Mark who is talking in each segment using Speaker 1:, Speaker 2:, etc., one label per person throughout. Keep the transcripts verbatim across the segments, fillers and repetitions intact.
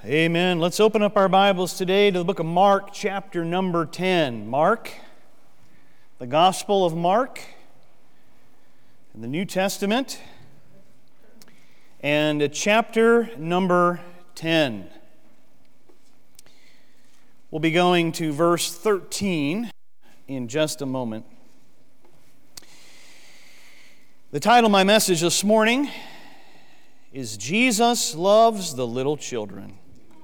Speaker 1: Amen. Let's open up our Bibles today to the book of Mark, chapter number ten. Mark, the Gospel of Mark, in the New Testament, and chapter number ten. We'll be going to verse thirteen in just a moment. The title of my message this morning is Jesus Loves the Little Children.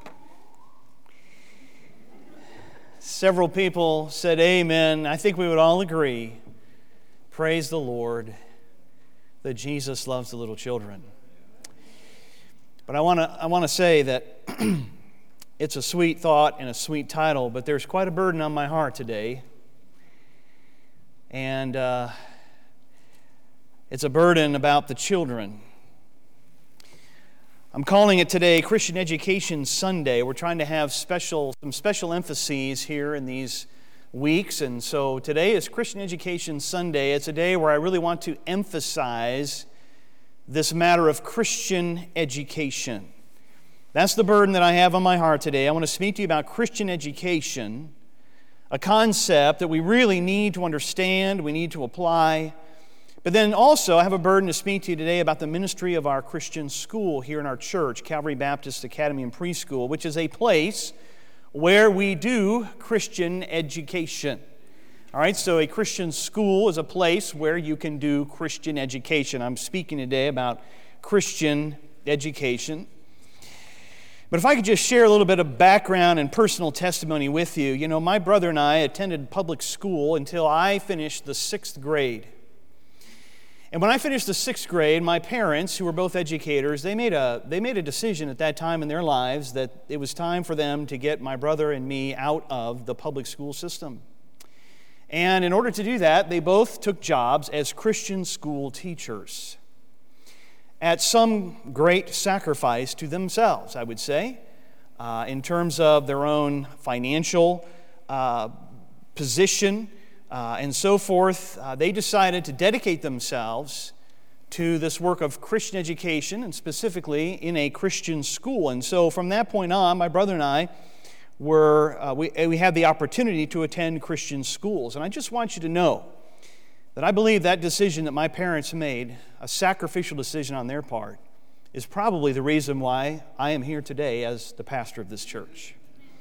Speaker 1: Several people said amen. I think we would all agree. Praise the Lord that Jesus loves the little children. But I want to I want to say that it's a sweet thought and a sweet title, but there's quite a burden on my heart today. And uh, it's a burden about the children. I'm calling it today Christian Education Sunday. We're trying to have special some special emphases here in these weeks, and so today is Christian Education Sunday. It's a day where I really want to emphasize this matter of Christian education. That's the burden that I have on my heart today. I want to speak to you about Christian education, a concept that we really need to understand, we need to apply. But then also, I have a burden to speak to you today about the ministry of our Christian school here in our church, Calvary Baptist Academy and Preschool, which is a place where we do Christian education. All right, so a Christian school is a place where you can do Christian education. I'm speaking today about Christian education. But if I could just share a little bit of background and personal testimony with you. You know, my brother and I attended public school until I finished the sixth grade. And when I finished the sixth grade, my parents, who were both educators, they made a they made a decision at that time in their lives that it was time for them to get my brother and me out of the public school system. And in order to do that, they both took jobs as Christian school teachers at some great sacrifice to themselves, I would say, uh, in terms of their own financial uh, position, Uh, and so forth. Uh, they decided to dedicate themselves to this work of Christian education, and specifically in a Christian school. And so from that point on, my brother and I were, uh, we, we had the opportunity to attend Christian schools. And I just want you to know that I believe that decision that my parents made, a sacrificial decision on their part, is probably the reason why I am here today as the pastor of this church.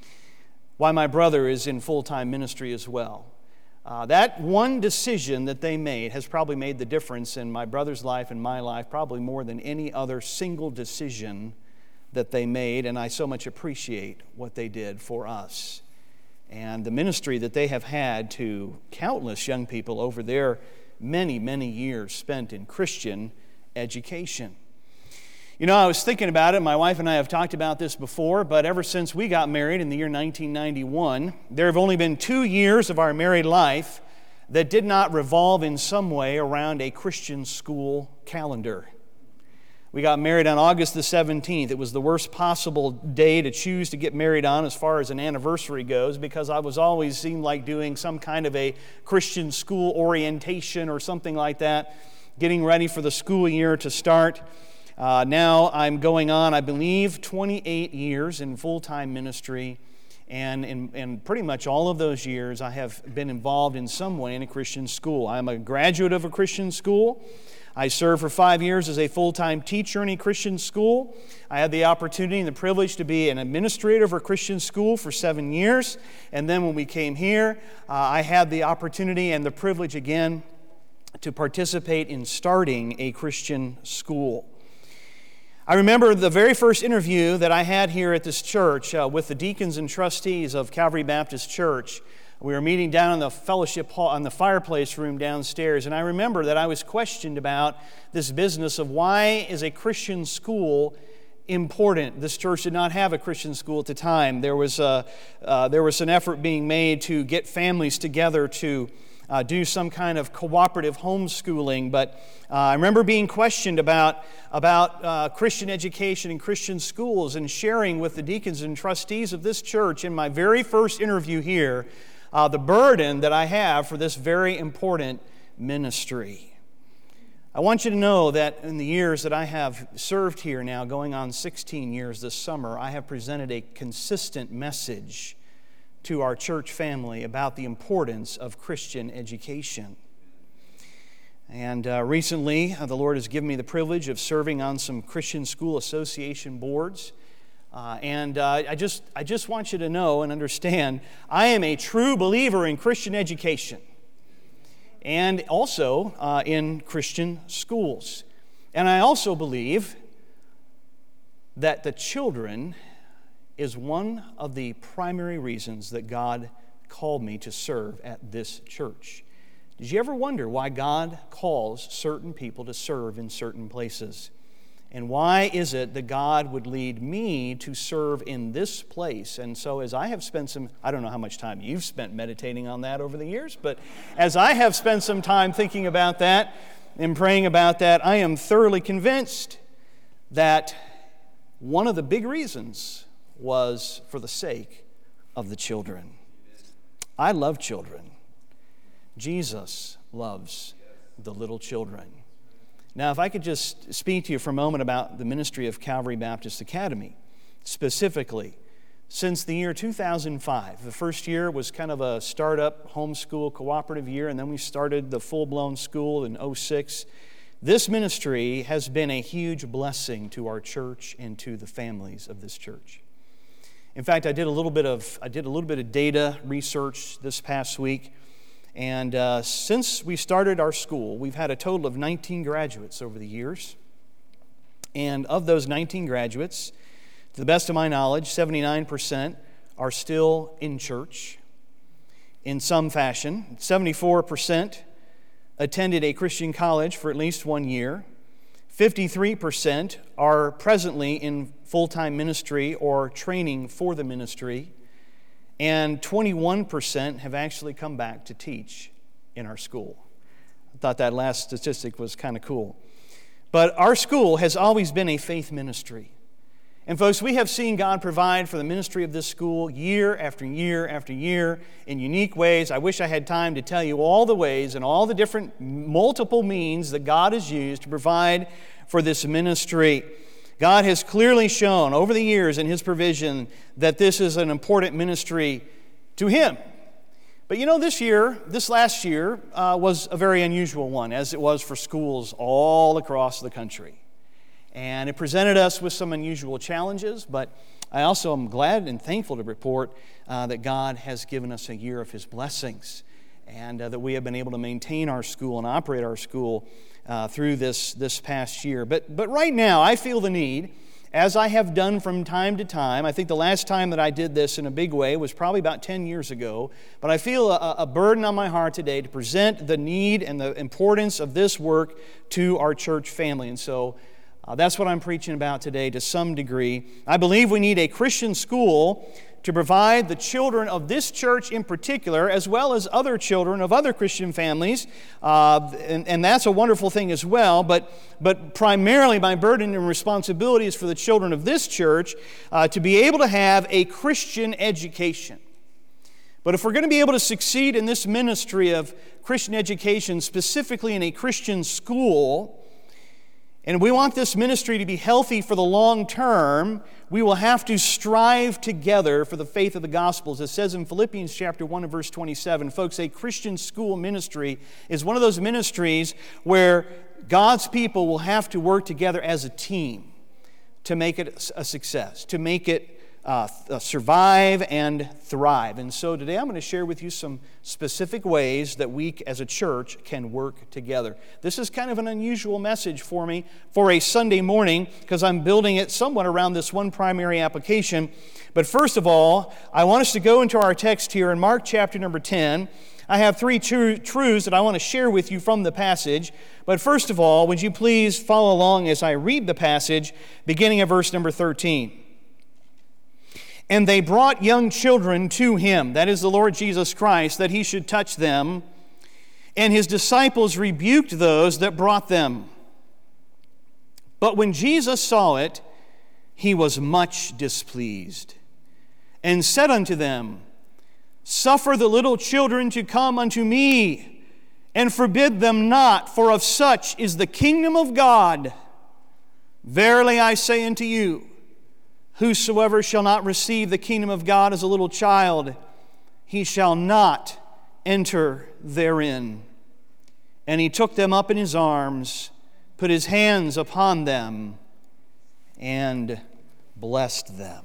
Speaker 1: Why my brother is in full-time ministry as well. Uh, that one decision that they made has probably made the difference in my brother's life and my life, probably more than any other single decision that they made, and I so much appreciate what they did for us and the ministry that they have had to countless young people over their many, many years spent in Christian education. You know, I was thinking about it. My wife and I have talked about this before, but ever since we got married in the year nineteen ninety-one, there have only been two years of our married life that did not revolve in some way around a Christian school calendar. We got married on August the seventeenth. It was the worst possible day to choose to get married on as far as an anniversary goes, because I was always seemed like doing some kind of a Christian school orientation or something like that, getting ready for the school year to start. Uh, now I'm going on, I believe, twenty-eight years in full-time ministry, and in, in pretty much all of those years I have been involved in some way in a Christian school. I'm a graduate of a Christian school. I served for five years as a full-time teacher in a Christian school. I had the opportunity and the privilege to be an administrator of a Christian school for seven years, and then when we came here, uh, I had the opportunity and the privilege again to participate in starting a Christian school. I remember the very first interview that I had here at this church uh, with the deacons and trustees of Calvary Baptist Church. We were meeting down in the fellowship hall, in the fireplace room downstairs, and I remember that I was questioned about this business of why is a Christian school important. This church did not have a Christian school at the time. There was a, uh, there was an effort being made to get families together to Uh, do some kind of cooperative homeschooling, but uh, I remember being questioned about, about uh, Christian education and Christian schools, and sharing with the deacons and trustees of this church in my very first interview here uh, the burden that I have for this very important ministry. I want you to know that in the years that I have served here now, going on sixteen years this summer, I have presented a consistent message to our church family about the importance of Christian education. And uh, recently, uh, the Lord has given me the privilege of serving on some Christian School Association boards. Uh, and uh, I just I just want you to know and understand, I am a true believer in Christian education and also uh, in Christian schools. And I also believe that the children is one of the primary reasons that God called me to serve at this church. Did you ever wonder why God calls certain people to serve in certain places? And why is it that God would lead me to serve in this place? And so as I have spent some, I don't know how much time you've spent meditating on that over the years, but as I have spent some time thinking about that and praying about that, I am thoroughly convinced that one of the big reasons was for the sake of the children. I love children. Jesus loves the little children. Now, if I could just speak to you for a moment about the ministry of Calvary Baptist Academy, specifically, since the year two thousand five. The first year was kind of a startup homeschool cooperative year, and then we started the full-blown school in oh six. This ministry has been a huge blessing to our church and to the families of this church. In fact, I did a little bit of I did a little bit of data research this past week. And uh, since we started our school, we've had a total of nineteen graduates over the years. And of those nineteen graduates, to the best of my knowledge, seventy-nine percent are still in church in some fashion. seventy-four percent attended a Christian college for at least one year. fifty-three percent are presently in full-time ministry or training for the ministry. And twenty-one percent have actually come back to teach in our school. I thought that last statistic was kind of cool. But our school has always been a faith ministry. And folks, we have seen God provide for the ministry of this school year after year after year in unique ways. I wish I had time to tell you all the ways and all the different multiple means that God has used to provide for this ministry. God has clearly shown over the years in His provision that this is an important ministry to Him. But you know, this year, this last year, uh, was a very unusual one, as it was for schools all across the country. And it presented us with some unusual challenges, but I also am glad and thankful to report uh, that God has given us a year of His blessings, and uh, that we have been able to maintain our school and operate our school Uh, through this, this past year. But, but right now, I feel the need, as I have done from time to time. I think the last time that I did this in a big way was probably about ten years ago. But I feel a, a burden on my heart today to present the need and the importance of this work to our church family. And so uh, that's what I'm preaching about today to some degree. I believe we need a Christian school to provide the children of this church in particular, as well as other children of other Christian families, uh, and, and that's a wonderful thing as well, but, but primarily my burden and responsibility is for the children of this church uh, to be able to have a Christian education. But if we're going to be able to succeed in this ministry of Christian education, specifically in a Christian school, and we want this ministry to be healthy for the long term, we will have to strive together for the faith of the gospel. As it says in Philippians chapter one and verse twenty-seven, folks, a Christian school ministry is one of those ministries where God's people will have to work together as a team to make it a success, to make it Uh, survive and thrive. And so today I'm going to share with you some specific ways that we as a church can work together. This is kind of an unusual message for me for a Sunday morning because I'm building it somewhat around this one primary application. But first of all, I want us to go into our text here in Mark chapter number ten. I have three true truths that I want to share with you from the passage. But first of all, would you please follow along as I read the passage beginning at verse number thirteen. And they brought young children to Him, that is the Lord Jesus Christ, that He should touch them. And His disciples rebuked those that brought them. But when Jesus saw it, He was much displeased, and said unto them, Suffer the little children to come unto me, and forbid them not, for of such is the kingdom of God. Verily I say unto you, whosoever shall not receive the kingdom of God as a little child, he shall not enter therein. And he took them up in his arms, put his hands upon them, and blessed them.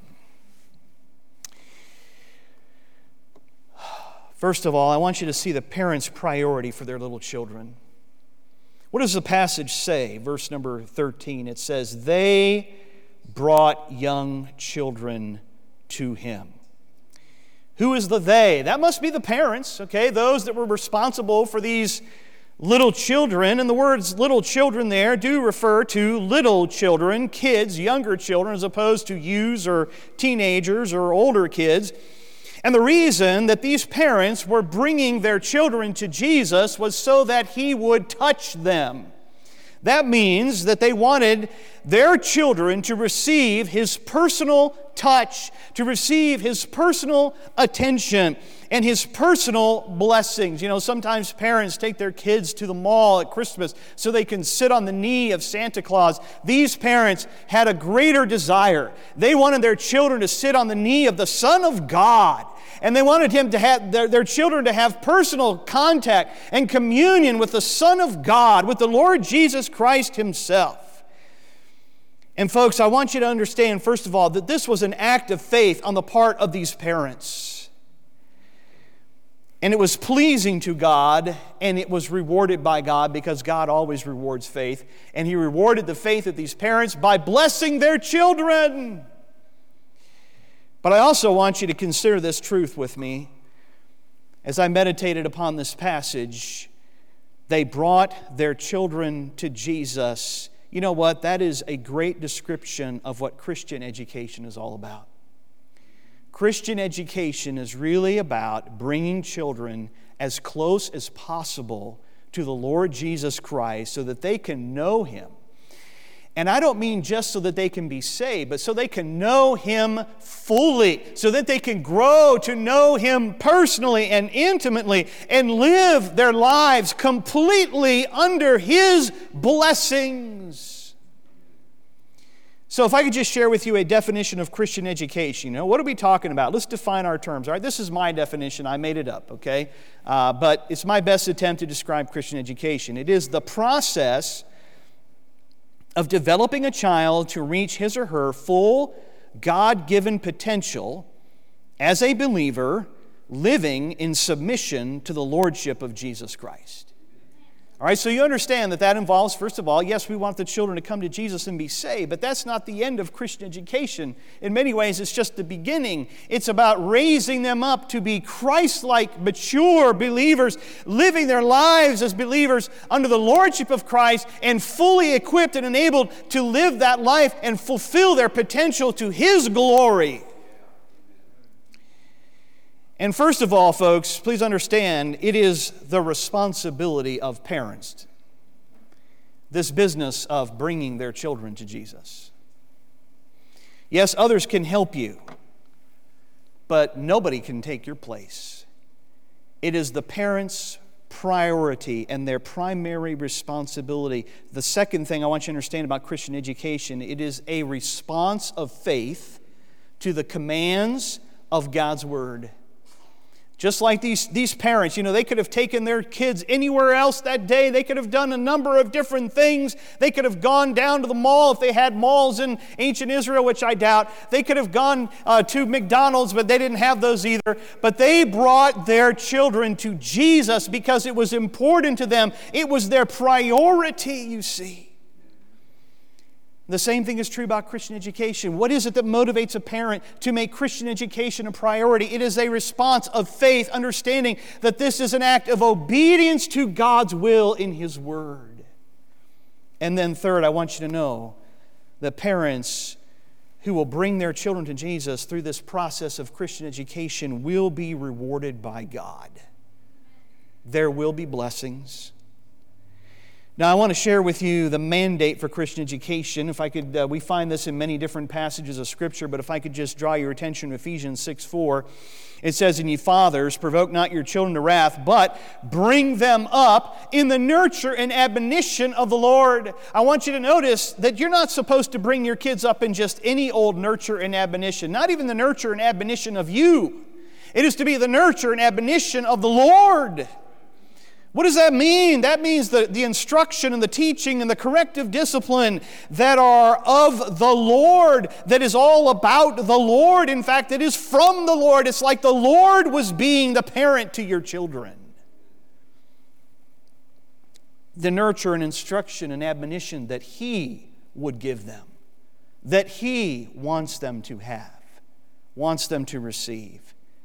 Speaker 1: First of all, I want you to see the parents' priority for their little children. What does the passage say? Verse number thirteen, it says, they brought young children to him. Who is the they? That must be the parents, okay? Those that were responsible for these little children. And the words little children there do refer to little children, kids, younger children, as opposed to youths or teenagers or older kids. And the reason that these parents were bringing their children to Jesus was so that he would touch them. That means that they wanted their children to receive his personal touch, to receive his personal attention and his personal blessings. You know, sometimes parents take their kids to the mall at Christmas so they can sit on the knee of Santa Claus. These parents had a greater desire. They wanted their children to sit on the knee of the Son of God. And they wanted him to have their, their children to have personal contact and communion with the Son of God, with the Lord Jesus Christ himself. And folks, I want you to understand, first of all, that this was an act of faith on the part of these parents. And it was pleasing to God, and it was rewarded by God, because God always rewards faith. And he rewarded the faith of these parents by blessing their children. But I also want you to consider this truth with me. As I meditated upon this passage, they brought their children to Jesus. You know what? That is a great description of what Christian education is all about. Christian education is really about bringing children as close as possible to the Lord Jesus Christ so that they can know him. And I don't mean just so that they can be saved, but so they can know him fully, so that they can grow to know him personally and intimately and live their lives completely under his blessings. So if I could just share with you a definition of Christian education, you know, what are we talking about? Let's define our terms. All right, this is my definition. I made it up, okay? Uh, but it's my best attempt to describe Christian education. It is the process of developing a child to reach his or her full God-given potential as a believer living in submission to the lordship of Jesus Christ. All right, so you understand that that involves, first of all, yes, we want the children to come to Jesus and be saved, but that's not the end of Christian education. In many ways, it's just the beginning. It's about raising them up to be Christ-like, mature believers, living their lives as believers under the lordship of Christ and fully equipped and enabled to live that life and fulfill their potential to his glory. And first of all, folks, please understand, it is the responsibility of parents, this business of bringing their children to Jesus. Yes, others can help you, but nobody can take your place. It is the parents' priority and their primary responsibility. The second thing I want you to understand about Christian education, it is a response of faith to the commands of God's Word. Just like these, these parents, you know, they could have taken their kids anywhere else that day. They could have done a number of different things. They could have gone down to the mall if they had malls in ancient Israel, which I doubt. They could have gone uh, to McDonald's, but they didn't have those either. But they brought their children to Jesus because it was important to them. It was their priority, you see. The same thing is true about Christian education. What is it that motivates a parent to make Christian education a priority? It is a response of faith, understanding that this is an act of obedience to God's will in His Word. And then third, I want you to know that parents who will bring their children to Jesus through this process of Christian education will be rewarded by God. There will be blessings. Now, I want to share with you the mandate for Christian education. If I could, uh, we find this in many different passages of Scripture, but if I could just draw your attention to Ephesians six four, it says, "And ye fathers, provoke not your children to wrath, but bring them up in the nurture and admonition of the Lord." I want you to notice that you're not supposed to bring your kids up in just any old nurture and admonition, not even the nurture and admonition of you. It is to be the nurture and admonition of the Lord. What does that mean? That means the, the instruction and the teaching and the corrective discipline that are of the Lord, that is all about the Lord. In fact, it is from the Lord. It's like the Lord was being the parent to your children. The nurture and instruction and admonition that He would give them, that He wants them to have, wants them to receive.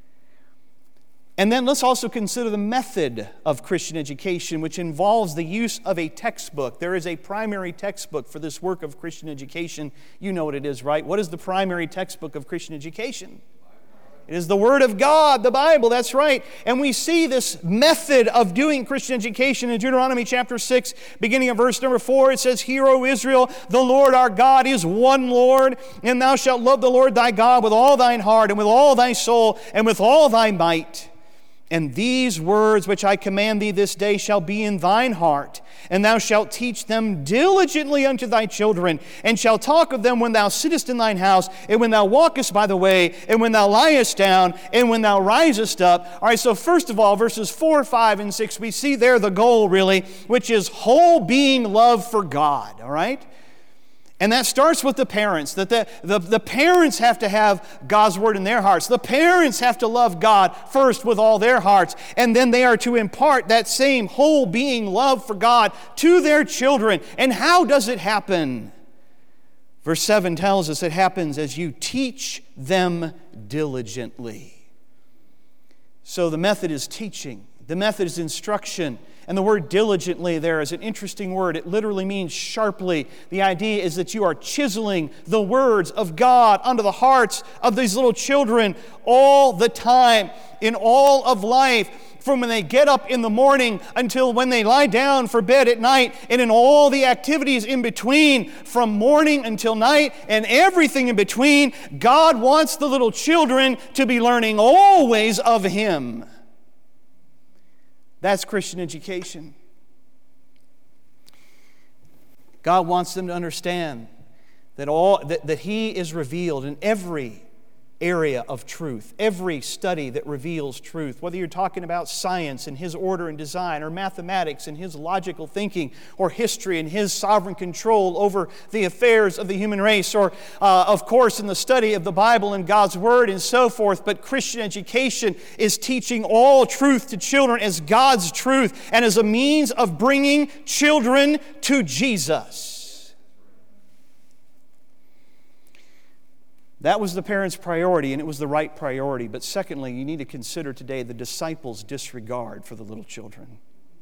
Speaker 1: And then let's also consider the method of Christian education, which involves the use of a textbook. There is a primary textbook for this work of Christian education. You know what it is, right? What is the primary textbook of Christian education? It is the Word of God, the Bible, that's right. And we see this method of doing Christian education in Deuteronomy chapter six, beginning of verse number four. It says, "Hear, O Israel, the Lord our God is one Lord, and thou shalt love the Lord thy God with all thine heart, and with all thy soul, and with all thy might. And these words which I command thee this day shall be in thine heart, and thou shalt teach them diligently unto thy children, and shalt talk of them when thou sittest in thine house, and when thou walkest by the way, and when thou liest down, and when thou risest up." All right, so first of all, verses four, five, and six, we see there the goal, really, which is whole being love for God, all right? And that starts with the parents, that the, the, the parents have to have God's Word in their hearts. The parents have to love God first with all their hearts, and then they are to impart that same whole being love for God to their children. And how does it happen? Verse seven tells us it happens as you teach them diligently. So the method is teaching. The method is instruction. And the word diligently there is an interesting word. It literally means sharply. The idea is that you are chiseling the words of God onto the hearts of these little children all the time, in all of life, from when they get up in the morning until when they lie down for bed at night, and in all the activities in between, from morning until night and everything in between. God wants the little children to be learning always of Him. That's Christian education. God wants them to understand that all that, that He is revealed in every area of truth, every study that reveals truth, whether you're talking about science and His order and design, or mathematics and His logical thinking, or history and His sovereign control over the affairs of the human race, or uh, of course in the study of the Bible and God's Word and so forth. But Christian education is teaching all truth to children as God's truth and as a means of bringing children to Jesus. That was the parents' priority, and it was the right priority. But secondly, you need to consider today the disciples' disregard for the little children.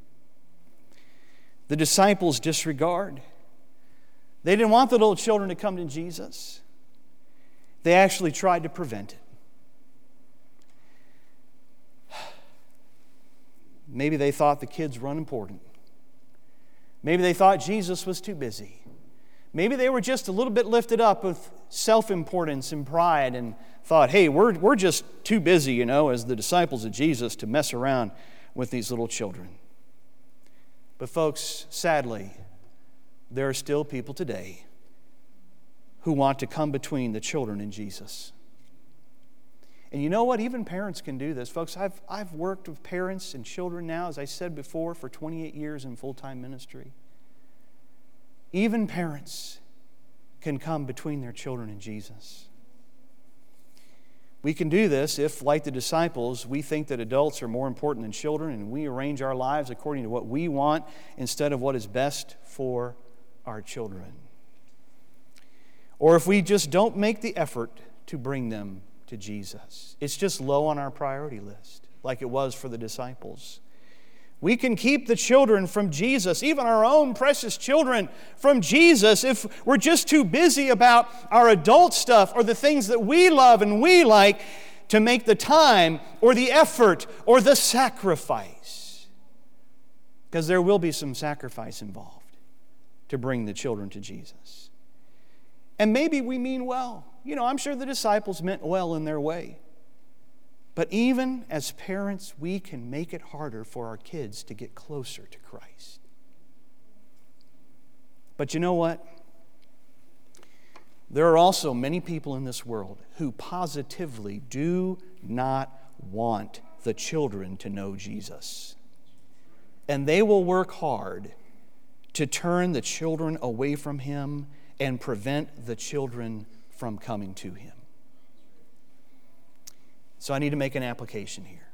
Speaker 1: The disciples' disregard. They didn't want the little children to come to Jesus. They actually tried to prevent it. Maybe they thought the kids were unimportant. Maybe they thought Jesus was too busy. Maybe they were just a little bit lifted up with self-importance and pride and thought, hey, we're, we're just too busy, you know, as the disciples of Jesus to mess around with these little children. But folks, sadly, there are still people today who want to come between the children and Jesus. And you know what? Even parents can do this. Folks, I've, I've worked with parents and children now, as I said before, for twenty-eight years in full-time ministry. Even parents can come between their children and Jesus. We can do this if, like the disciples, we think that adults are more important than children, and we arrange our lives according to what we want instead of what is best for our children. Or if we just don't make the effort to bring them to Jesus. It's just low on our priority list, like it was for the disciples. We can keep the children from Jesus, even our own precious children from Jesus, if we're just too busy about our adult stuff or the things that we love and we like to make the time or the effort or the sacrifice. Because there will be some sacrifice involved. to bring the children to Jesus. And maybe we mean well. You know, I'm sure the disciples meant well in their way. But even as parents, we can make it harder for our kids to get closer to Christ. But you know what? There are also many people in this world who positively do not want the children to know Jesus. And they will work hard to turn the children away from Him and prevent the children from coming to Him. So I need to make an application here.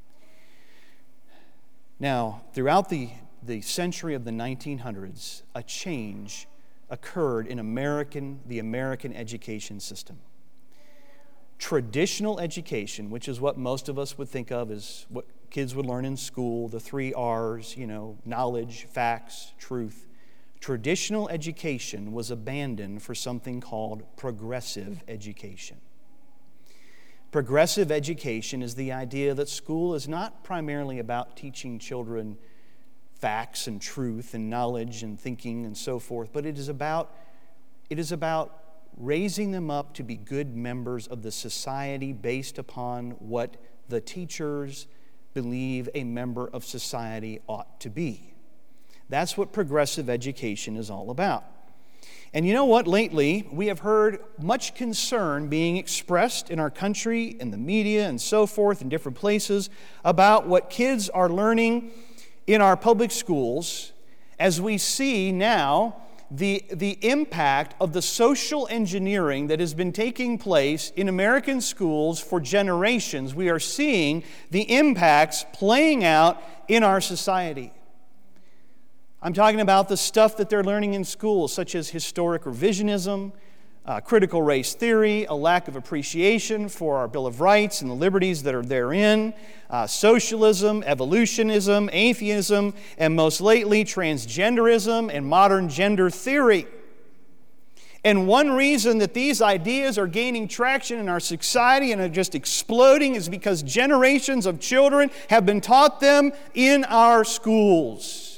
Speaker 1: Now, throughout the, the century of the nineteen hundreds, a change occurred in American, the American education system. Traditional education, which is what most of us would think of as what kids would learn in school, the three R's, you know, knowledge, facts, truth. Traditional education was abandoned for something called progressive education. Progressive education is the idea that school is not primarily about teaching children facts and truth and knowledge and thinking and so forth, but it is about it is about raising them up to be good members of the society based upon what the teachers believe a member of society ought to be. That's what progressive education is all about. And you know what? Lately, we have heard much concern being expressed in our country, in the media, and so forth, in different places, about what kids are learning in our public schools as we see now the, the impact of the social engineering that has been taking place in American schools for generations. We are seeing the impacts playing out in our society. I'm talking about the stuff that they're learning in schools, such as historic revisionism, uh, critical race theory, a lack of appreciation for our Bill of Rights and the liberties that are therein, uh, socialism, evolutionism, atheism, and most lately, transgenderism and modern gender theory. And one reason that these ideas are gaining traction in our society and are just exploding is because generations of children have been taught them in our schools.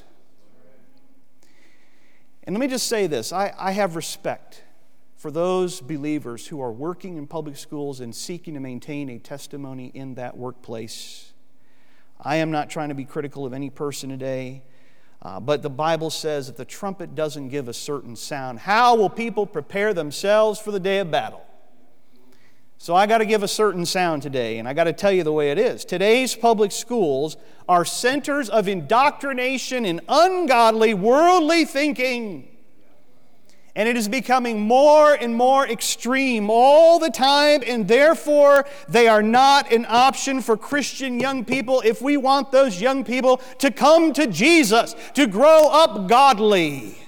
Speaker 1: And let me just say this, I, I have respect for those believers who are working in public schools and seeking to maintain a testimony in that workplace. I am not trying to be critical of any person today, uh, but the Bible says if the trumpet doesn't give a certain sound, how will people prepare themselves for the day of battle? So I got to give a certain sound today, and I got to tell you the way it is. Today's public schools are centers of indoctrination in ungodly, worldly thinking. And it is becoming more and more extreme all the time, and therefore they are not an option for Christian young people if we want those young people to come to Jesus, to grow up godly.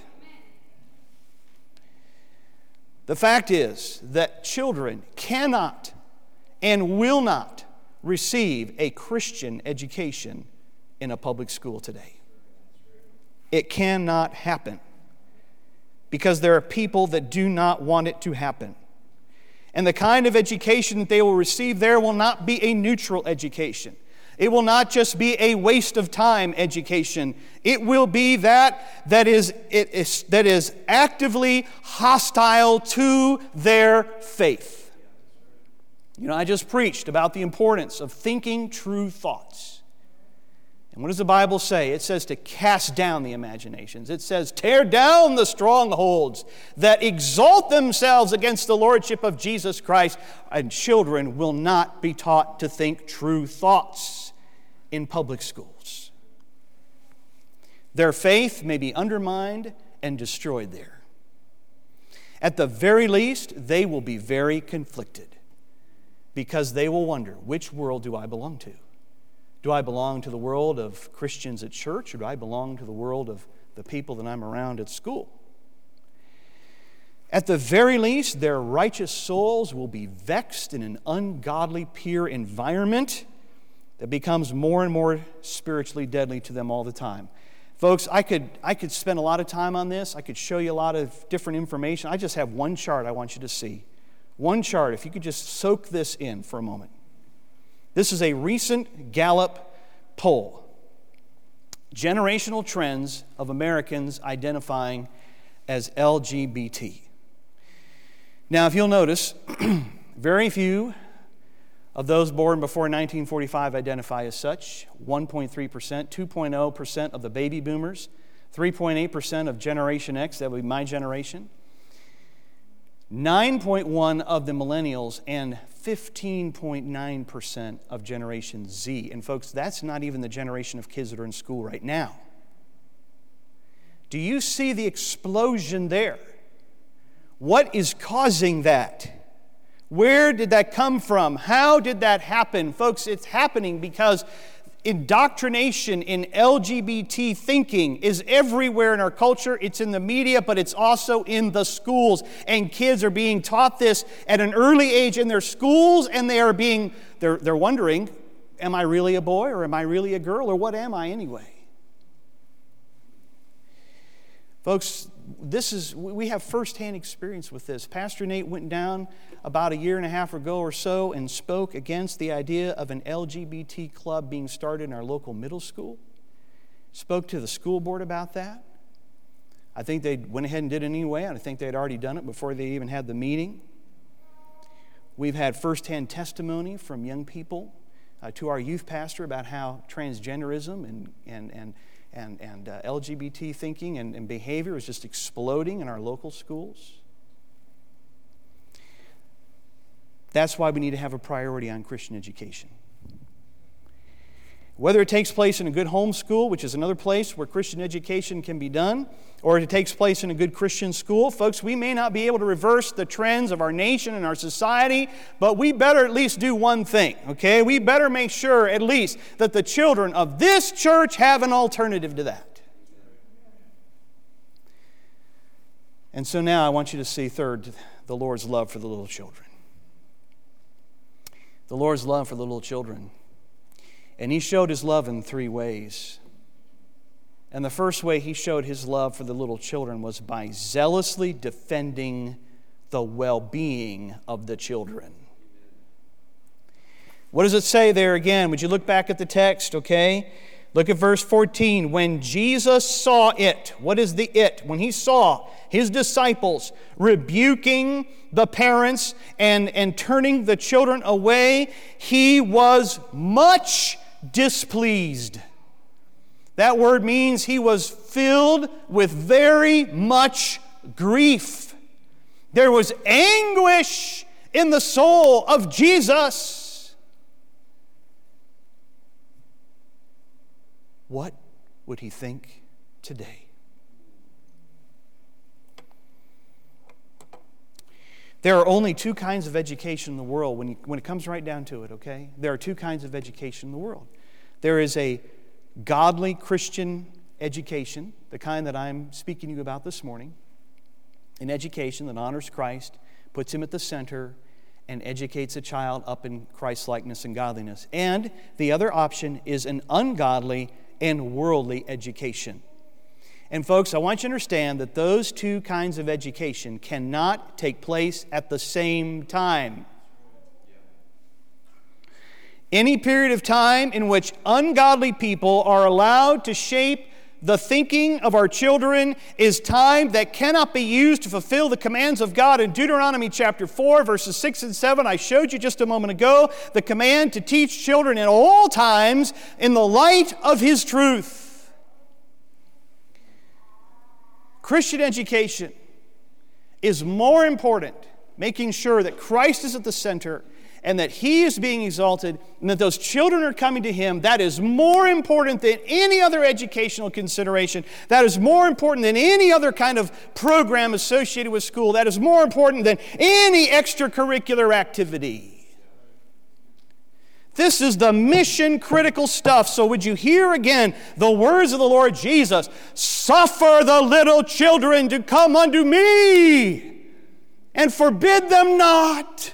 Speaker 1: The fact is that children cannot and will not receive a Christian education in a public school today. It cannot happen because there are people that do not want it to happen. And the kind of education that they will receive there will not be a neutral education. It will not just be a waste of time education. It will be that that is, it is, that is actively hostile to their faith. You know, I just preached about the importance of thinking true thoughts. And what does the Bible say? It says to cast down the imaginations. It says tear down the strongholds that exalt themselves against the lordship of Jesus Christ. And children will not be taught to think true thoughts in public schools. Their faith may be undermined and destroyed there. At the very least, they will be very conflicted because they will wonder, which world do I belong to? Do I belong to the world of Christians at church, or do I belong to the world of the people that I'm around at school? At the very least, their righteous souls will be vexed in an ungodly peer environment that becomes more and more spiritually deadly to them all the time. Folks, I could, I could spend a lot of time on this. I could show you a lot of different information. I just have one chart I want you to see. One chart, if you could just soak this in for a moment. This is a recent Gallup poll. Generational trends of Americans identifying as L G B T. Now, if you'll notice, very few of those born before nineteen forty-five identify as such. one point three percent, two point zero percent of the baby boomers, three point eight percent of Generation X, that would be my generation, nine point one of the millennials, and fifteen point nine percent of Generation Z. And folks, that's not even the generation of kids that are in school right now. Do you see the explosion there? What is causing that? Where did that come from? How did that happen? Folks, it's happening because indoctrination in L G B T thinking is everywhere in our culture. It's in the media, but it's also in the schools. And kids are being taught this at an early age in their schools, and they are being, they're, they're wondering, am I really a boy or am I really a girl, or what am I anyway? Folks, this is, we have firsthand experience with this. Pastor Nate went down about a year and a half ago or so and spoke against the idea of an L G B T club being started in our local middle school. Spoke to the school board about that. I think they went ahead and did it anyway, and I think they had already done it before they even had the meeting. We've had firsthand testimony from young people uh, to our youth pastor about how transgenderism and, and, and and, and uh, L G B T thinking and, and behavior is just exploding in our local schools. That's why we need to have a priority on Christian education. Whether it takes place in a good home school, which is another place where Christian education can be done, or it takes place in a good Christian school, folks, we may not be able to reverse the trends of our nation and our society, but we better at least do one thing, okay? We better make sure at least that the children of this church have an alternative to that. And so now I want you to see, third, the Lord's love for the little children. The Lord's love for the little children. And He showed His love in three ways. And the first way He showed His love for the little children was by zealously defending the well-being of the children. What does it say there again? Would you look back at the text, okay? Look at verse fourteen. When Jesus saw it, what is the it? When He saw His disciples rebuking the parents and, and turning the children away, He was much displeased. That word means He was filled with very much grief. There was anguish in the soul of Jesus. What would He think today? There are only two kinds of education in the world when, you, when it comes right down to it, okay? There are two kinds of education in the world. There is a godly Christian education, the kind that I'm speaking to you about this morning, an education that honors Christ, puts Him at the center, and educates a child up in Christ-likeness and godliness. And the other option is an ungodly and worldly education. And folks, I want you to understand that those two kinds of education cannot take place at the same time. Any period of time in which ungodly people are allowed to shape the thinking of our children is time that cannot be used to fulfill the commands of God. In Deuteronomy chapter four, verses six and seven, I showed you just a moment ago the command to teach children at all times in the light of His truth. Christian education is more important, making sure that Christ is at the center and that He is being exalted and that those children are coming to Him. That is more important than any other educational consideration. That is more important than any other kind of program associated with school. That is more important than any extracurricular activity. This is the mission critical stuff. So would you hear again the words of the Lord Jesus? Suffer the little children to come unto me and forbid them not.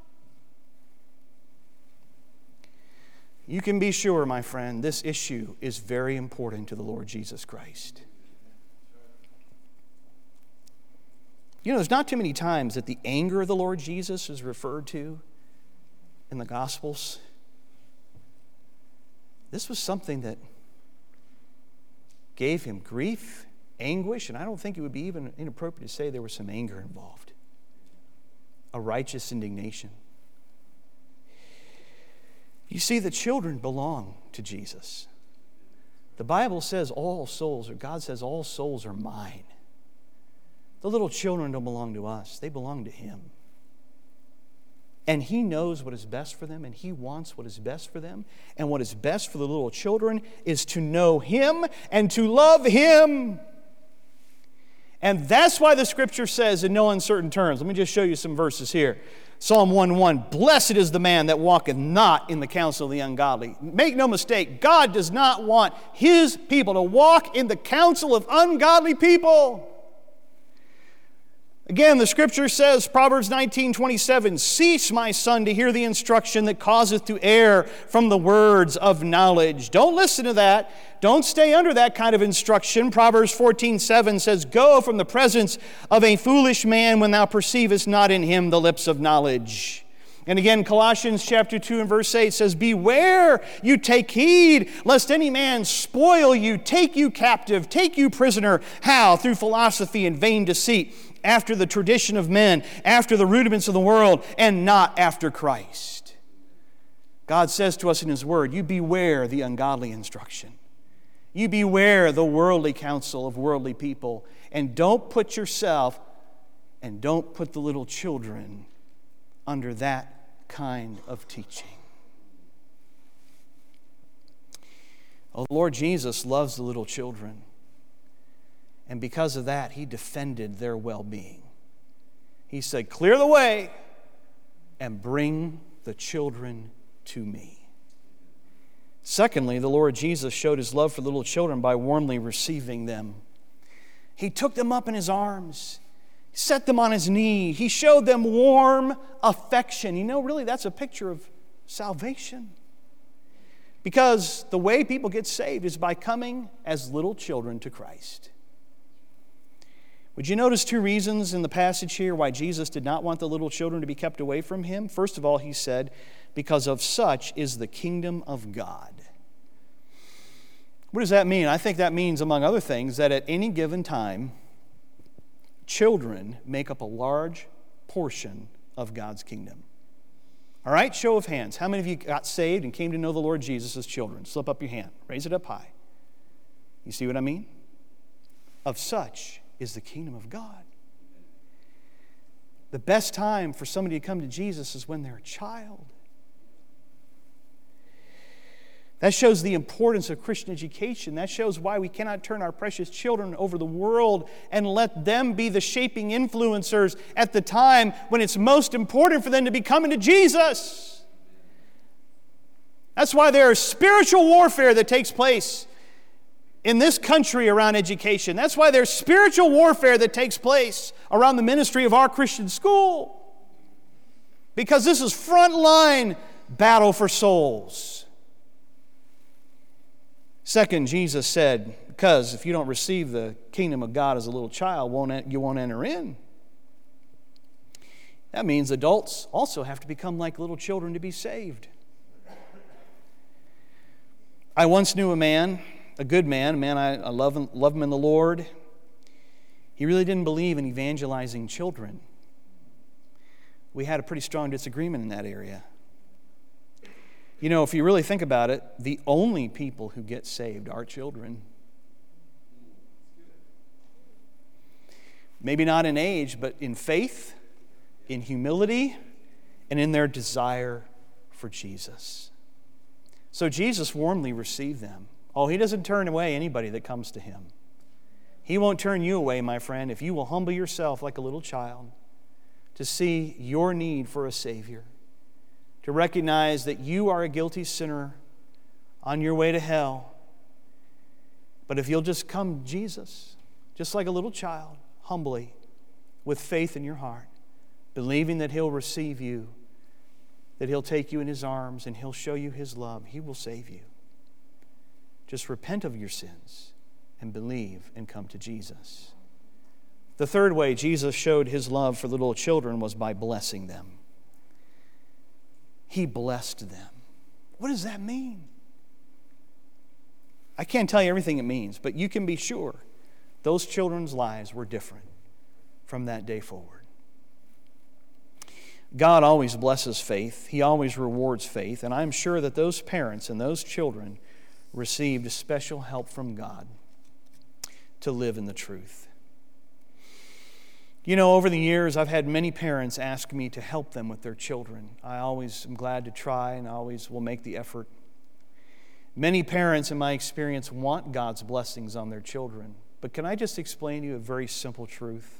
Speaker 1: You can be sure, my friend, this issue is very important to the Lord Jesus Christ. You know, there's not too many times that the anger of the Lord Jesus is referred to in the Gospels. This was something that gave Him grief anguish, and I don't think it would be even inappropriate to say there was some anger involved. A righteous indignation. You see, the children belong to Jesus. The Bible says all souls, or God says all souls are mine. The little children don't belong to us. They belong to Him. And He knows what is best for them, and He wants what is best for them. And what is best for the little children is to know Him and to love Him. And that's why the Scripture says in no uncertain terms. Let me just show you some verses here. Psalm one one, blessed is the man that walketh not in the counsel of the ungodly. Make no mistake, God does not want His people to walk in the counsel of ungodly people. Again, the Scripture says, Proverbs nineteen twenty-seven, cease, my son, to hear the instruction that causeth to err from the words of knowledge. Don't listen to that. Don't stay under that kind of instruction. Proverbs fourteen seven says, go from the presence of a foolish man when thou perceivest not in him the lips of knowledge. And again, Colossians chapter two and verse eight says, beware, you take heed, lest any man spoil you, take you captive, take you prisoner. How? Through philosophy and vain deceit, after the tradition of men, after the rudiments of the world, and not after Christ. God says to us in His Word, you beware the ungodly instruction. You beware the worldly counsel of worldly people. And don't put yourself and don't put the little children under that kind of teaching. Oh, the Lord Jesus loves the little children. And because of that, He defended their well-being. He said, clear the way and bring the children to me. Secondly, the Lord Jesus showed His love for little children by warmly receiving them. He took them up in His arms, set them on His knee. He showed them warm affection. You know, really, that's a picture of salvation. Because the way people get saved is by coming as little children to Christ. Would you notice two reasons in the passage here why Jesus did not want the little children to be kept away from Him? First of all, He said, because of such is the kingdom of God. What does that mean? I think that means, among other things, that at any given time, children make up a large portion of God's kingdom. All right, show of hands. How many of you got saved and came to know the Lord Jesus as children? Slip up your hand. Raise it up high. You see what I mean? Of such is the kingdom of God. The best time for somebody to come to Jesus is when they're a child. That shows the importance of Christian education. That shows why we cannot turn our precious children over the world and let them be the shaping influencers at the time when it's most important for them to be coming to Jesus. That's why there is spiritual warfare that takes place in this country around education. That's why there's spiritual warfare that takes place around the ministry of our Christian school. Because this is frontline battle for souls. Second, Jesus said, because if you don't receive the kingdom of God as a little child, won't you won't enter in. That means adults also have to become like little children to be saved. I once knew a man, a good man, a man I, I love, love him in the Lord. He really didn't believe in evangelizing children. We had a pretty strong disagreement in that area. You know, if you really think about it, the only people who get saved are children. Maybe not in age, but in faith, in humility, and in their desire for Jesus. So Jesus warmly received them. Oh, He doesn't turn away anybody that comes to Him. He won't turn you away, my friend, if you will humble yourself like a little child to see your need for a Savior, to recognize that you are a guilty sinner on your way to hell. But if you'll just come to Jesus, just like a little child, humbly, with faith in your heart, believing that He'll receive you, that He'll take you in His arms and He'll show you His love, He will save you. Just repent of your sins and believe and come to Jesus. The third way Jesus showed His love for little children was by blessing them. He blessed them. What does that mean? I can't tell you everything it means, but you can be sure those children's lives were different from that day forward. God always blesses faith. He always rewards faith. And I'm sure that those parents and those children received special help from God to live in the truth. You know, over the years, I've had many parents ask me to help them with their children. I always am glad to try and I always will make the effort. Many parents, in my experience, want God's blessings on their children. But can I just explain to you a very simple truth?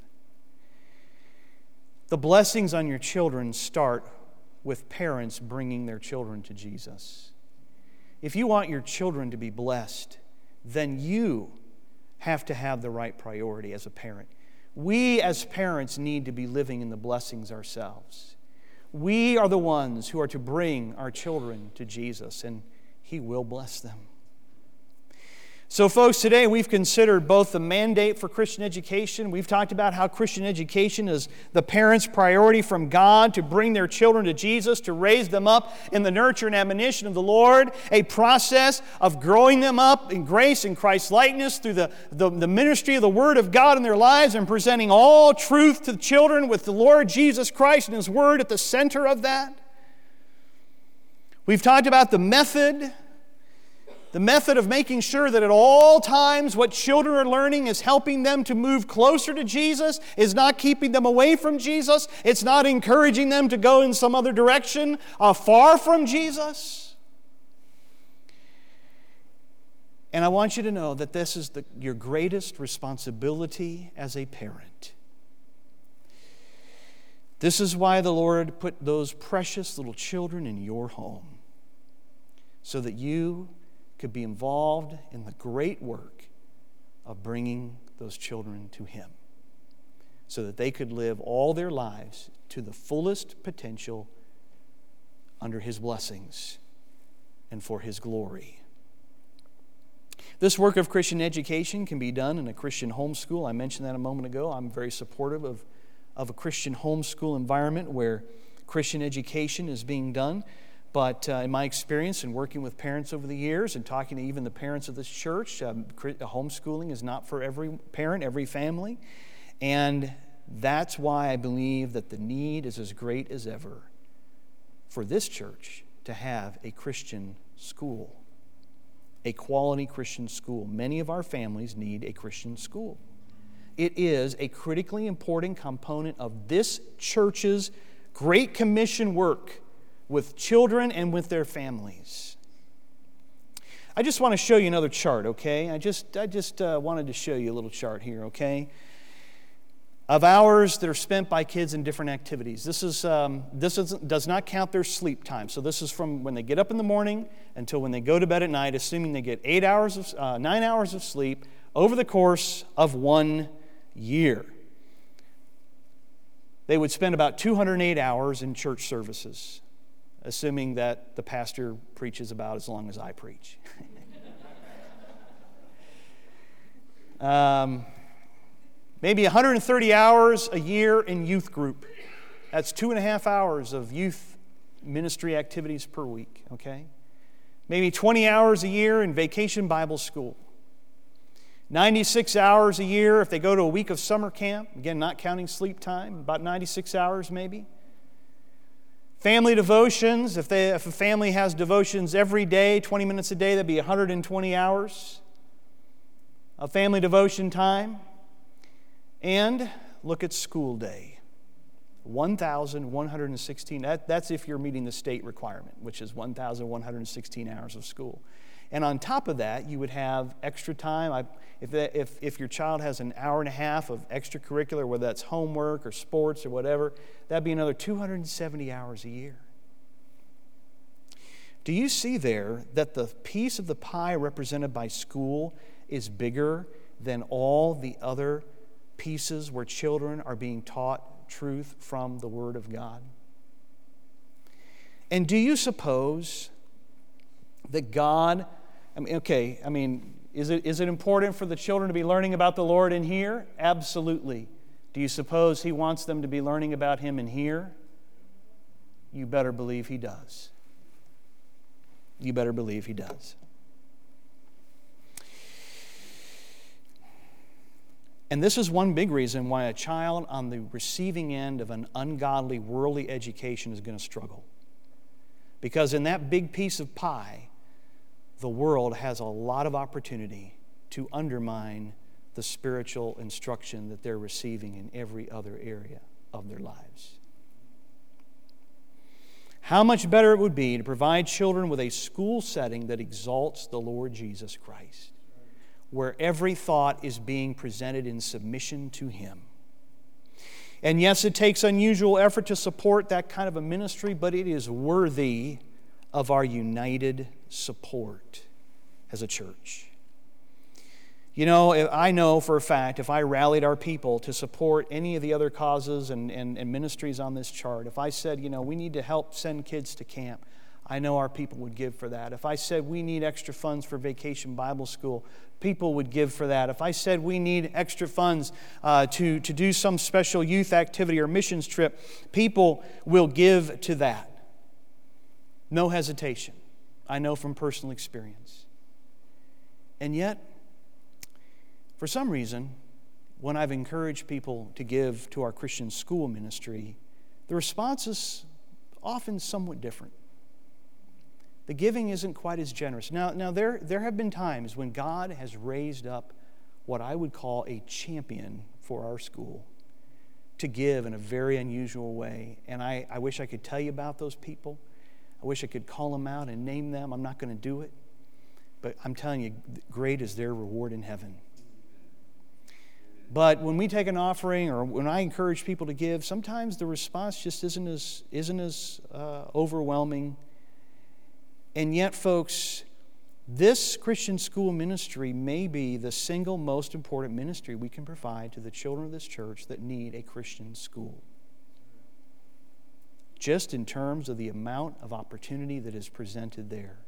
Speaker 1: The blessings on your children start with parents bringing their children to Jesus. If you want your children to be blessed, then you have to have the right priority as a parent. We as parents need to be living in the blessings ourselves. We are the ones who are to bring our children to Jesus, and He will bless them. So folks, today we've considered both the mandate for Christian education. We've talked about how Christian education is the parents' priority from God to bring their children to Jesus, to raise them up in the nurture and admonition of the Lord, a process of growing them up in grace and Christ-likeness through the, the, the ministry of the Word of God in their lives and presenting all truth to the children with the Lord Jesus Christ and His Word at the center of that. We've talked about the method The method of making sure that at all times what children are learning is helping them to move closer to Jesus, is not keeping them away from Jesus, it's not encouraging them to go in some other direction uh, far from Jesus. And I want you to know that this is the, your greatest responsibility as a parent. This is why the Lord put those precious little children in your home, so that you could be involved in the great work of bringing those children to Him, so that they could live all their lives to the fullest potential under His blessings and for His glory. This work of Christian education can be done in a Christian homeschool. I mentioned that a moment ago. I'm very supportive of, of a Christian homeschool environment where Christian education is being done. But uh, in my experience in working with parents over the years and talking to even the parents of this church, um, homeschooling is not for every parent, every family. And that's why I believe that the need is as great as ever for this church to have a Christian school, a quality Christian school. Many of our families need a Christian school. It is a critically important component of this church's Great Commission work with children and with their families. I just want to show you another chart, okay? I just, I just uh, wanted to show you a little chart here, okay? Of hours that are spent by kids in different activities. This is um, this is, does not count their sleep time. So this is from when they get up in the morning until when they go to bed at night, assuming they get eight hours of uh, nine hours of sleep over the course of one year. They would spend about two hundred eight hours in church services, assuming that the pastor preaches about as long as I preach. um, maybe one hundred thirty hours a year in youth group. That's two and a half hours of youth ministry activities per week, okay? Maybe twenty hours a year in vacation Bible school. ninety-six hours a year if they go to a week of summer camp. Again, not counting sleep time, about ninety-six hours maybe. Family devotions, if, they, if a family has devotions every day, twenty minutes a day, that'd be one hundred twenty hours of family devotion time. And look at school day, one thousand one hundred sixteen. That, that's if you're meeting the state requirement, which is one thousand one hundred sixteen hours of school. And on top of that, you would have extra time. I, if, the, if, if your child has an hour and a half of extracurricular, whether that's homework or sports or whatever, that'd be another two hundred seventy hours a year. Do you see there that the piece of the pie represented by school is bigger than all the other pieces where children are being taught truth from the Word of God? And do you suppose that God, I mean, okay, I mean, is it is it important for the children to be learning about the Lord in here? Absolutely. Do you suppose He wants them to be learning about Him in here? You better believe He does. You better believe He does. And this is one big reason why a child on the receiving end of an ungodly, worldly education is going to struggle. Because in that big piece of pie, the world has a lot of opportunity to undermine the spiritual instruction that they're receiving in every other area of their lives. How much better it would be to provide children with a school setting that exalts the Lord Jesus Christ, where every thought is being presented in submission to Him. And yes, it takes unusual effort to support that kind of a ministry, but it is worthy of our united support as a church. You know, I know for a fact if I rallied our people to support any of the other causes and, and, and ministries on this chart, if I said, you know, we need to help send kids to camp, I know our people would give for that. If I said we need extra funds for Vacation Bible School, people would give for that. If I said we need extra funds uh, to, to do some special youth activity or missions trip, people will give to that. No hesitation. I know from personal experience. And yet, for some reason, when I've encouraged people to give to our Christian school ministry, the response is often somewhat different. The giving isn't quite as generous. Now, now there, there have been times when God has raised up what I would call a champion for our school to give in a very unusual way. And I, I wish I could tell you about those people. I wish I could call them out and name them. I'm not going to do it. But I'm telling you, great is their reward in heaven. But when we take an offering or when I encourage people to give, sometimes the response just isn't as, isn't as uh, overwhelming. And yet, folks, this Christian school ministry may be the single most important ministry we can provide to the children of this church that need a Christian school. Just in terms of the amount of opportunity that is presented there.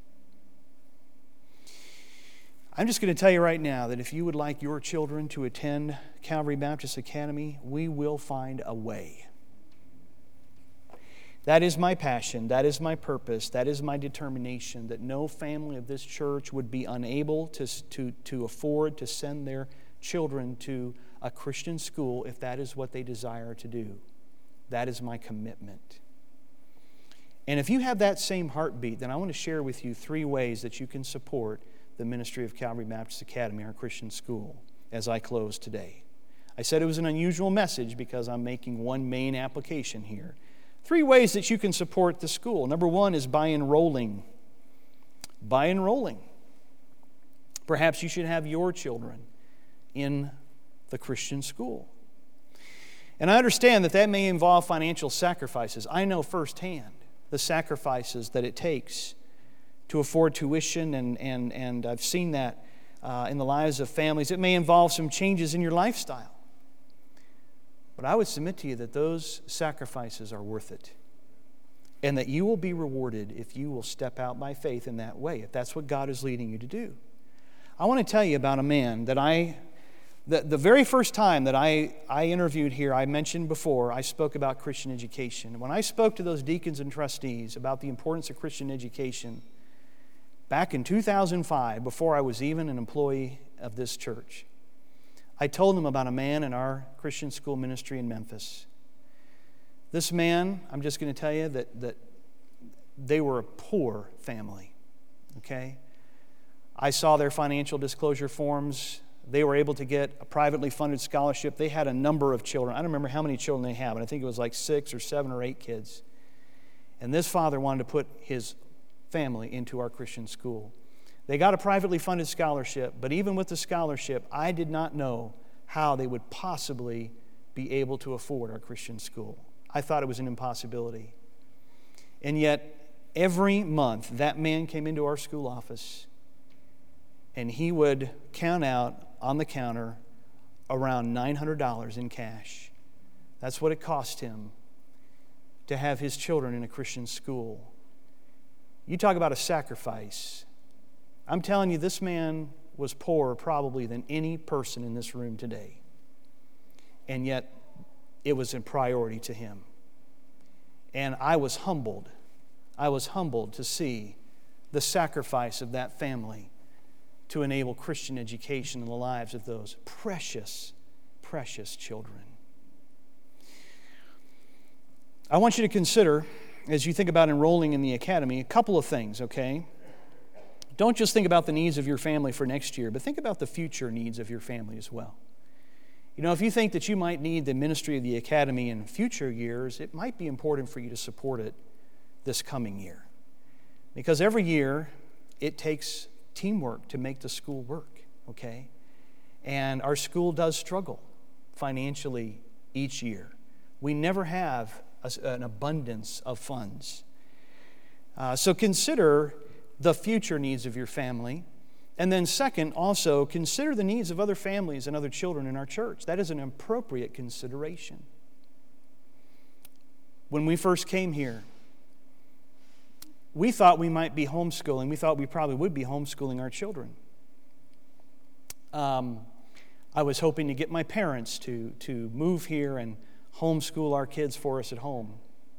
Speaker 1: I'm just going to tell you right now that if you would like your children to attend Calvary Baptist Academy, we will find a way. That is my passion. That is my purpose. That is my determination that no family of this church would be unable to, to, to afford to send their children to a Christian school if that is what they desire to do. That is my commitment. And if you have that same heartbeat, then I want to share with you three ways that you can support the ministry of Calvary Baptist Academy, our Christian school, as I close today. I said it was an unusual message because I'm making one main application here. Three ways that you can support the school. Number one is by enrolling. By enrolling. Perhaps you should have your children in the Christian school. And I understand that that may involve financial sacrifices. I know firsthand the sacrifices that it takes to afford tuition, and, and, and I've seen that uh, in the lives of families. It may involve some changes in your lifestyle. But I would submit to you that those sacrifices are worth it, and that you will be rewarded if you will step out by faith in that way, if that's what God is leading you to do. I want to tell you about a man that I, the, the very first time that I, I interviewed here, I mentioned before, I spoke about Christian education. When I spoke to those deacons and trustees about the importance of Christian education, back in two thousand five, before I was even an employee of this church, I told them about a man in our Christian school ministry in Memphis. This man, I'm just going to tell you that, that they were a poor family, okay? I saw their financial disclosure forms. They were able to get a privately funded scholarship. They had a number of children. I don't remember how many children they had, but I think it was like six or seven or eight kids. And this father wanted to put his family into our Christian school. They got a privately funded scholarship, but even with the scholarship, I did not know how they would possibly be able to afford our Christian school. I thought it was an impossibility. And yet, every month, that man came into our school office, and he would count out on the counter around nine hundred dollars in cash. That's what it cost him to have his children in a Christian school. You talk about a sacrifice. I'm telling you, this man was poorer probably than any person in this room today. And yet, it was a priority to him. And I was humbled. I was humbled to see the sacrifice of that family to enable Christian education in the lives of those precious, precious children. I want you to consider, as you think about enrolling in the academy, a couple of things, okay? Don't just think about the needs of your family for next year, but think about the future needs of your family as well. You know, if you think that you might need the ministry of the academy in future years, it might be important for you to support it this coming year. Because every year, it takes teamwork to make the school work, okay? And our school does struggle financially each year. We never have a, an abundance of funds. Uh, so consider the future needs of your family. And then second, also consider the needs of other families and other children in our church. That is an appropriate consideration. When we first came here, we thought we might be homeschooling. We thought we probably would be homeschooling our children. Um, I was hoping to get my parents to, to move here and homeschool our kids for us at home.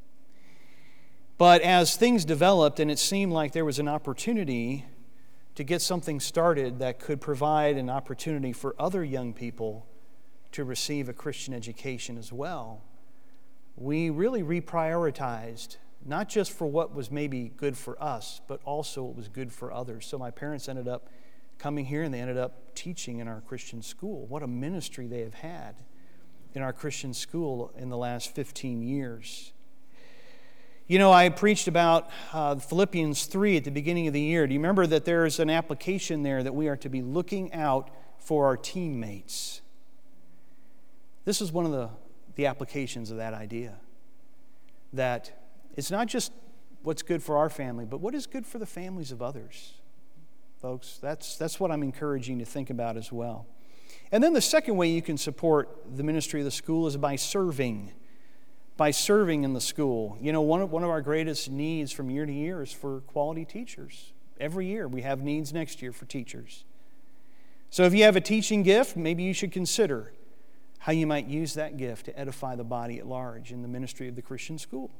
Speaker 1: But as things developed and it seemed like there was an opportunity to get something started that could provide an opportunity for other young people to receive a Christian education as well, we really reprioritized, not just for what was maybe good for us, but also what was good for others. So my parents ended up coming here and they ended up teaching in our Christian school. What a ministry they have had in our Christian school in the last fifteen years. You know, I preached about uh, Philippians three at the beginning of the year. Do you remember that there's an application there that we are to be looking out for our teammates? This is one of the, the applications of that idea. That it's not just what's good for our family, but what is good for the families of others. Folks, that's, that's what I'm encouraging you to think about as well. And then the second way you can support the ministry of the school is by serving. By serving in the school. You know, one of, one of our greatest needs from year to year is for quality teachers. Every year we have needs next year for teachers. So if you have a teaching gift, maybe you should consider how you might use that gift to edify the body at large in the ministry of the Christian school.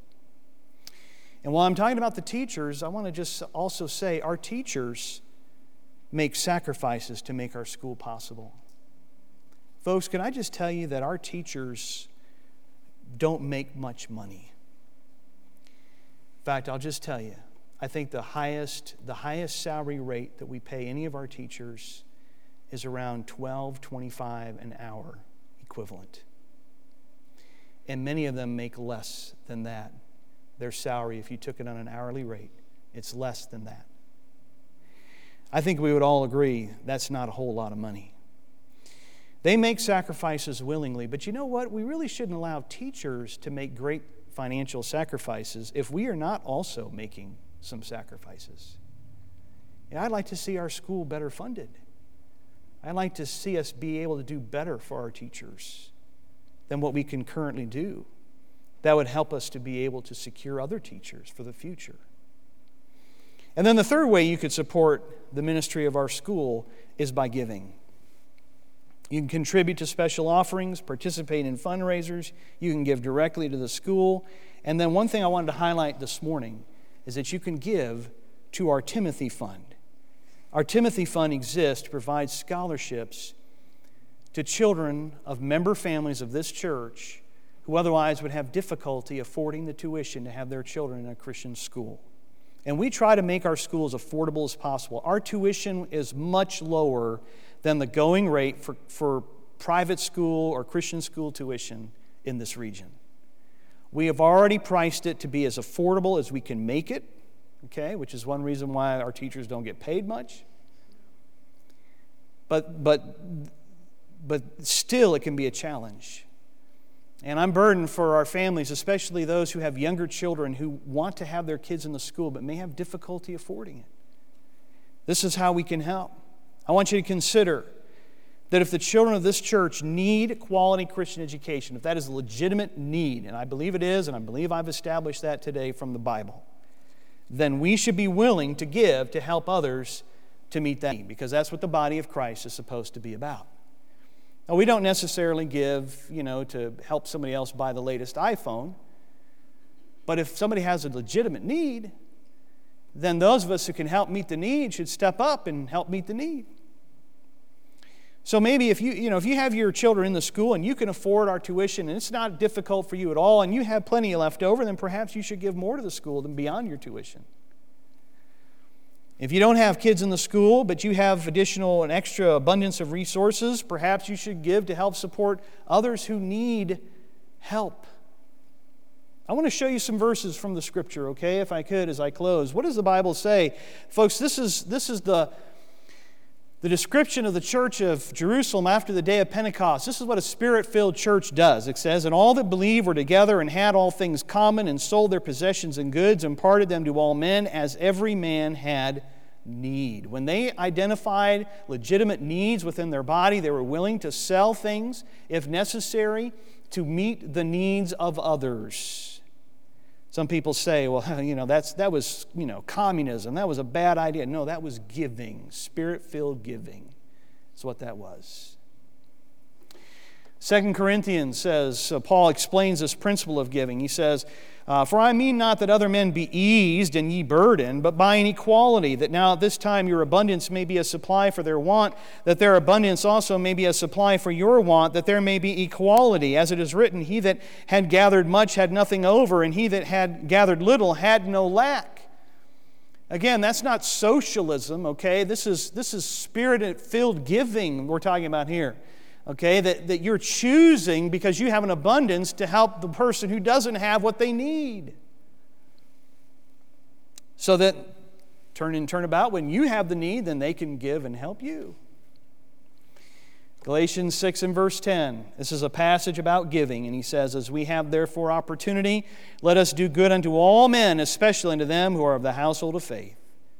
Speaker 1: And while I'm talking about the teachers, I want to just also say our teachers make sacrifices to make our school possible. Folks, can I just tell you that our teachers don't make much money. In fact, I'll just tell you, I think the highest, the highest salary rate that we pay any of our teachers is around twelve twenty-five an hour equivalent. And many of them make less than that. Their salary, if you took it on an hourly rate, it's less than that. I think we would all agree that's not a whole lot of money. They make sacrifices willingly, but you know what? We really shouldn't allow teachers to make great financial sacrifices if we are not also making some sacrifices. And I'd like to see our school better funded. I'd like to see us be able to do better for our teachers than what we can currently do. That would help us to be able to secure other teachers for the future. And then the third way you could support the ministry of our school is by giving. You can contribute to special offerings, participate in fundraisers, you can give directly to the school. And then one thing I wanted to highlight this morning is that you can give to our Timothy Fund. Our Timothy Fund exists to provide scholarships to children of member families of this church who otherwise would have difficulty affording the tuition to have their children in a Christian school. And we try to make our schools affordable as possible. Our tuition is much lower than the going rate for, for private school or Christian school tuition in this region. We have already priced it to be as affordable as we can make it, okay, which is one reason why our teachers don't get paid much. But, but, but still, it can be a challenge. And I'm burdened for our families, especially those who have younger children who want to have their kids in the school but may have difficulty affording it. This is how we can help. I want you to consider that if the children of this church need quality Christian education, if that is a legitimate need, and I believe it is, and I believe I've established that today from the Bible, then we should be willing to give to help others to meet that need, because that's what the body of Christ is supposed to be about. Now, we don't necessarily give, you know, to help somebody else buy the latest iPhone, but if somebody has a legitimate need, then those of us who can help meet the need should step up and help meet the need. So maybe if you, you know, if you have your children in the school and you can afford our tuition and it's not difficult for you at all and you have plenty left over, then perhaps you should give more to the school than beyond your tuition. If you don't have kids in the school, but you have additional and extra abundance of resources, perhaps you should give to help support others who need help. I want to show you some verses from the Scripture, okay, if I could, as I close. What does the Bible say? Folks, this is, this is the... The description of the church of Jerusalem after the day of Pentecost. This is what a Spirit-filled church does. It says, "And all that believed were together and had all things common and sold their possessions and goods and parted them to all men as every man had need." When they identified legitimate needs within their body, they were willing to sell things, if necessary, to meet the needs of others. Some people say, well, you know, that's that was, you know, communism. That was a bad idea. No, that was giving, Spirit-filled giving. That's what that was. Second Corinthians says, uh, Paul explains this principle of giving. He says, uh, "For I mean not that other men be eased and ye burdened, but by an equality, that now at this time your abundance may be a supply for their want, that their abundance also may be a supply for your want, that there may be equality. As it is written, he that had gathered much had nothing over, and he that had gathered little had no lack." Again, that's not socialism, okay? This is, this is Spirit-filled giving we're talking about here. Okay, that, that you're choosing because you have an abundance to help the person who doesn't have what they need. So that, turn and turn about, when you have the need, then they can give and help you. Galatians six and verse ten. This is a passage about giving, and he says, "As we have therefore opportunity, let us do good unto all men, especially unto them who are of the household of faith."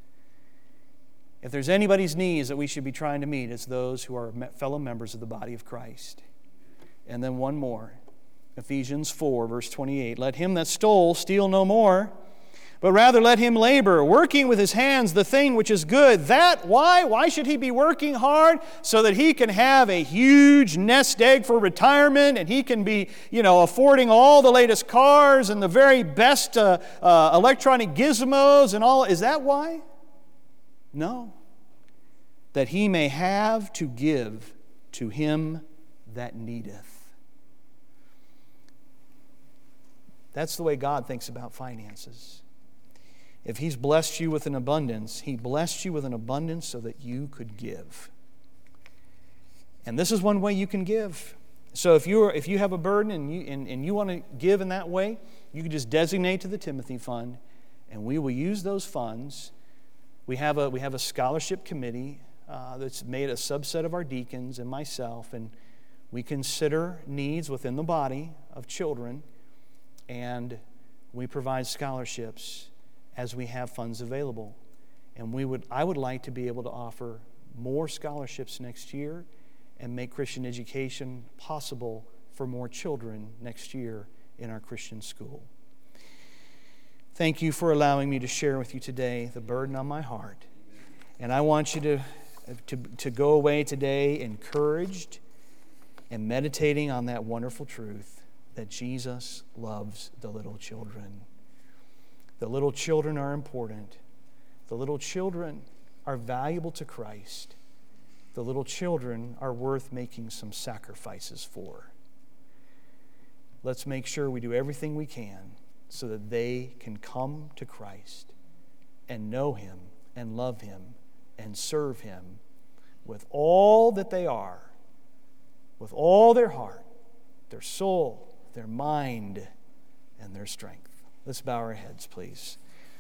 Speaker 1: If there's anybody's needs that we should be trying to meet, it's those who are fellow members of the body of Christ. And then one more. Ephesians four, verse twenty-eight. "Let him that stole steal no more, but rather let him labor, working with his hands the thing which is good." That, why? Why should he be working hard? So that he can have a huge nest egg for retirement, and he can be, you know, affording all the latest cars and the very best uh, uh, electronic gizmos and all. Is that why? No. "That he may have to give to him that needeth." That's the way God thinks about finances. If He's blessed you with an abundance, He blessed you with an abundance so that you could give. And this is one way you can give. So if you if you have a burden and you and, and you want to give in that way, you can just designate to the Timothy Fund, and we will use those funds. We have a we have a scholarship committee uh, that's made a subset of our deacons and myself, and we consider needs within the body of children, and we provide scholarships as we have funds available. And we would I would like to be able to offer more scholarships next year and make Christian education possible for more children next year in our Christian school. Thank you for allowing me to share with you today the burden on my heart. And I want you to, to, to go away today encouraged and meditating on that wonderful truth that Jesus loves the little children. The little children are important. The little children are valuable to Christ. The little children are worth making some sacrifices for. Let's make sure we do everything we can so that they can come to Christ and know Him and love Him and serve Him with all that they are, with all their heart, their soul, their mind, and their strength. Let's bow our heads, please.